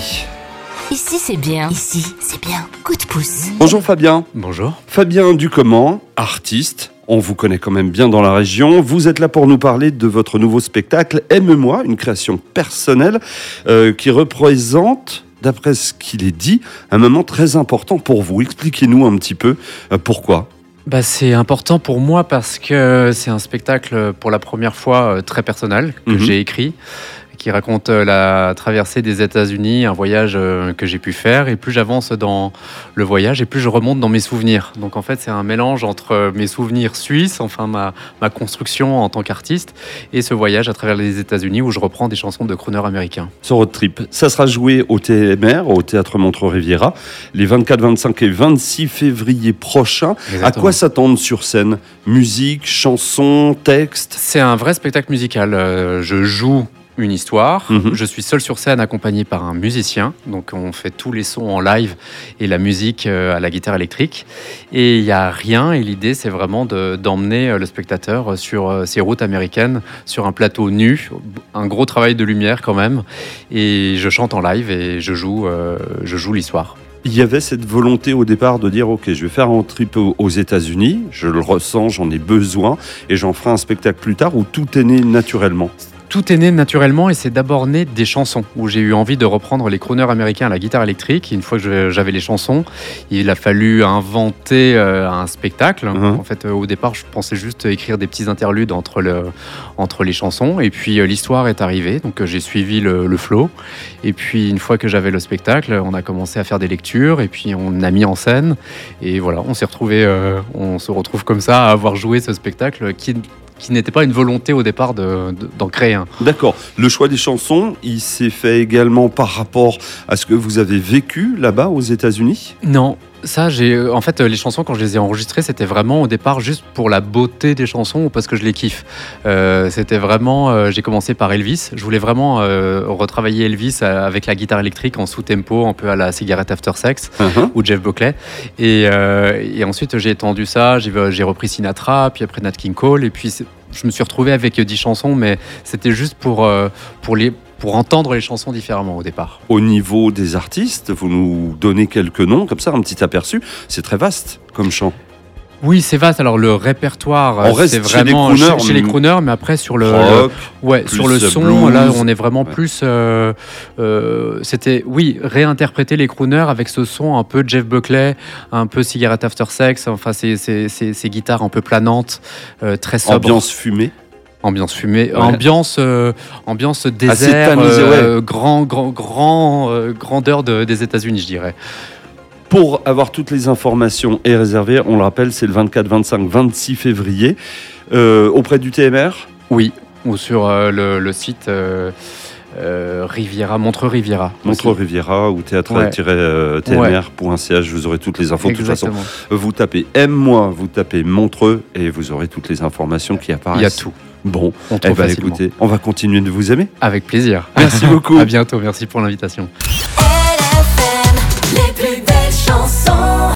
ici? Ici c'est bien. Ici c'est bien. Coup de pouce. Bonjour Fabien. Bonjour. Fabien Ducomment, artiste. On vous connaît quand même bien dans la région. Vous êtes là pour nous parler de votre nouveau spectacle Aime-moi, une création personnelle qui représente, d'après ce qu'il est dit, un moment très important pour vous. Expliquez-nous un petit peu pourquoi. C'est important pour moi parce que c'est un spectacle pour la première fois très personnel que j'ai écrit, qui raconte la traversée des États-Unis, un voyage que j'ai pu faire. Et plus j'avance dans le voyage, et plus je remonte dans mes souvenirs. Donc en fait, c'est un mélange entre mes souvenirs suisses, enfin ma construction en tant qu'artiste, et ce voyage à travers les États-Unis où je reprends des chansons de crooners américains. Ce road trip, ça sera joué au TMR, au Théâtre Montreux-Riviera, les 24, 25 et 26 février prochains. Exactement. À quoi s'attendre sur scène? Musique, chansons, texte? C'est un vrai spectacle musical. Je joue une histoire. Je suis seul sur scène accompagné par un musicien. Donc on fait tous les sons en live et la musique à la guitare électrique. Et il n'y a rien. Et l'idée, c'est vraiment d'emmener le spectateur sur ces routes américaines, sur un plateau nu. Un gros travail de lumière quand même. Et je chante en live et je joue l'histoire. Il y avait cette volonté au départ de dire « Ok, je vais faire un trip aux États-Unis, je le ressens, j'en ai besoin et j'en ferai un spectacle plus tard » ou tout est né naturellement? Tout est né naturellement et c'est d'abord né des chansons où j'ai eu envie de reprendre les crooners américains à la guitare électrique. Une fois que j'avais les chansons, il a fallu inventer un spectacle. En fait, au départ, je pensais juste écrire des petits interludes entre les chansons. Et puis, l'histoire est arrivée. Donc, j'ai suivi le flow. Et puis, une fois que j'avais le spectacle, on a commencé à faire des lectures. Et puis, on a mis en scène. Et voilà, on se retrouve comme ça à avoir joué ce spectacle qui n'était pas une volonté au départ d'en créer un. D'accord. Le choix des chansons, il s'est fait également par rapport à ce que vous avez vécu là-bas aux États-Unis? Non. Ça, en fait, les chansons, quand je les ai enregistrées, c'était vraiment au départ juste pour la beauté des chansons ou parce que je les kiffe. C'était vraiment, j'ai commencé par Elvis. Je voulais vraiment retravailler Elvis avec la guitare électrique en sous-tempo, un peu à la Cigarette After Sex ou Jeff Buckley. Et ensuite, j'ai étendu ça, j'ai repris Sinatra, puis après Nat King Cole. Et puis, je me suis retrouvé avec 10 chansons, mais c'était juste pour entendre les chansons différemment au départ. Au niveau des artistes, vous nous donnez quelques noms, comme ça, un petit aperçu. C'est très vaste comme chant. Oui, c'est vaste. Alors le répertoire, on reste c'est vraiment chez les crooners, mais après sur le rock, sur le son, blues, là on est vraiment plus. C'était réinterpréter les crooners avec ce son un peu Jeff Buckley, un peu Cigarette After Sex. Enfin, ces guitares un peu planantes, très sobres. Ambiance fumée. Ambiance fumée, ambiance désert, grandeur des États-Unis, je dirais. Pour avoir toutes les informations et réserver, on le rappelle, c'est le 24, 25, 26 février auprès du TMR. Oui, ou sur le site Riviera, Montreux-Riviera. Montreux-Riviera ou théâtre-tmr.ch, vous aurez toutes les infos. Exactement. De toute façon, vous tapez Aime-moi, vous tapez Montreux et vous aurez toutes les informations qui apparaissent. Il y a tout. Bon, écoutez, on va continuer de vous aimer. Avec plaisir. Merci beaucoup. À bientôt, merci pour l'invitation.